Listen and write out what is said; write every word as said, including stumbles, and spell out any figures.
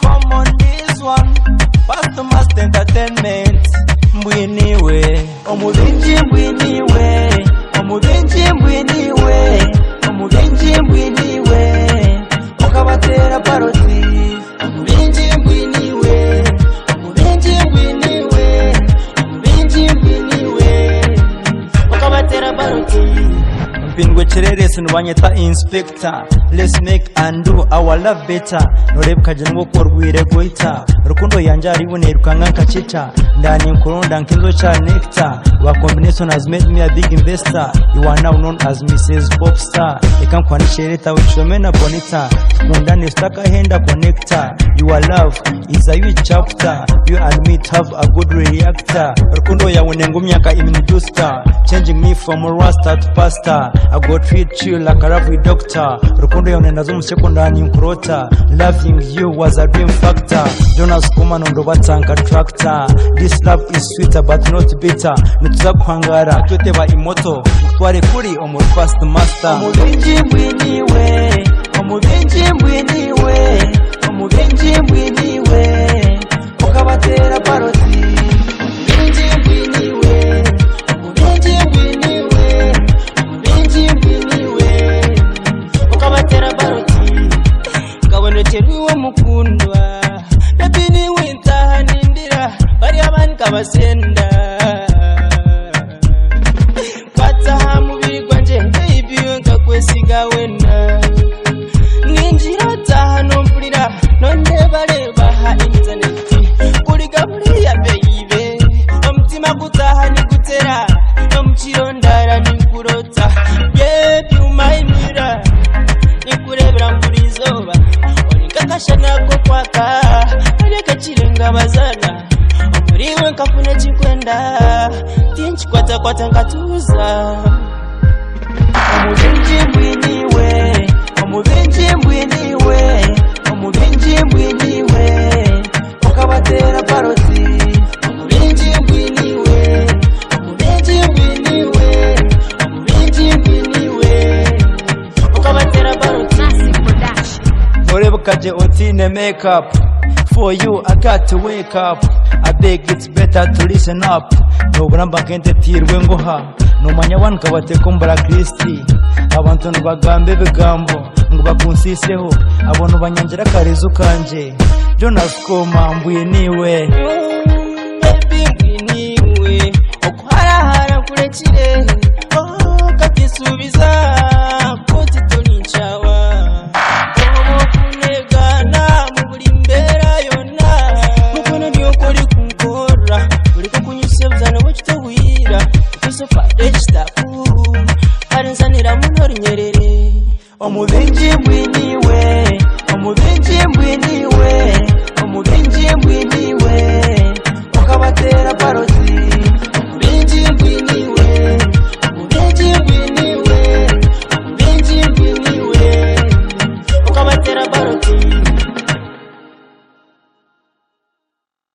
come on this one. Past Master Entertainment. Mbwiniwe omubenji mbwiniwe omubenji mbwiniwe omubenji mbwiniwe okabatera paroti omubenji mbwiniwe omubenji mbwiniwe omubenji mbwiniwe okabatera paroti mpindwe chererese nubanyeta inspector. Let's make and do our love better. Norebka jengo korwire goita rukundo yanje ari bune rukanga kachita ndani nkuronda nkinzo cha nectar. Your combination has made me a big investor. You are now known as Missus Popstar. Ekankwanishereta wichomena bonita mundani staka henda connector. Your love is a huge chapter. You and me have a good reactor. Rukundo ya wenengu myaka imnijusta, changing me from a rasta to pastor. I go treat you like a ravi doctor. Rukundo ya unenda zumu sekundani nkurota. Loving you was a dream factor. Jonas Kuma nondo batanga tractor. This love is sweeter but not bitter. Nituza kuhangara tute ba imoto tware kuri omur fast master. Omubenji mbwiniwe omubenji mbwiniwe omubenji mbwiniwe okabatera paroti omubenji mbwiniwe omubenji mbwiniwe omubenji mbwiniwe okabatera paroti kabono cheruwo mukundwa napini winta nindira bari abani kabasenda kwata mubiri gwanje baby wenka kwesiga wena ninjira tahano mpulira nonde bareba ha internet kuri gaburi ya baby omutima gutahani gutera omuchirondara ninkurota baby umayimira nikurebera mpurizoba onikakashana ko kwaka areka chirenga bazana omuriwe nkafuna chikwenda tinchi kwata kwata nkatuza. Omubenji mbwiniwe omubenji mbwiniwe omubenji mbwiniwe okabatera paroti omubenji mbwiniwe omubenji mbwiniwe omubenji mbwiniwe okabatera paroti. Orebukaje otine makeup. For you I got to wake up. I beg it's better to listen up. No bramba kente tirwe ngoha no manya wan kabate kombara Kristi. Abantu nbagambe begambo ngbakunsiseho abono banyanjira karezo kanje. Jonas Kuma mbwiniwe baby mbwiniwe okwara kurekire oh kakisubiza koti toninchawa okunegana mubuli mbera yona mukono byokoli kunkora uliko kunyusebuzana bwekitewira kusofa ekitafu arinsanira munori nyerere. Omubenji mbwiniwe omubenji mbwiniwe omubenji mbwiniwe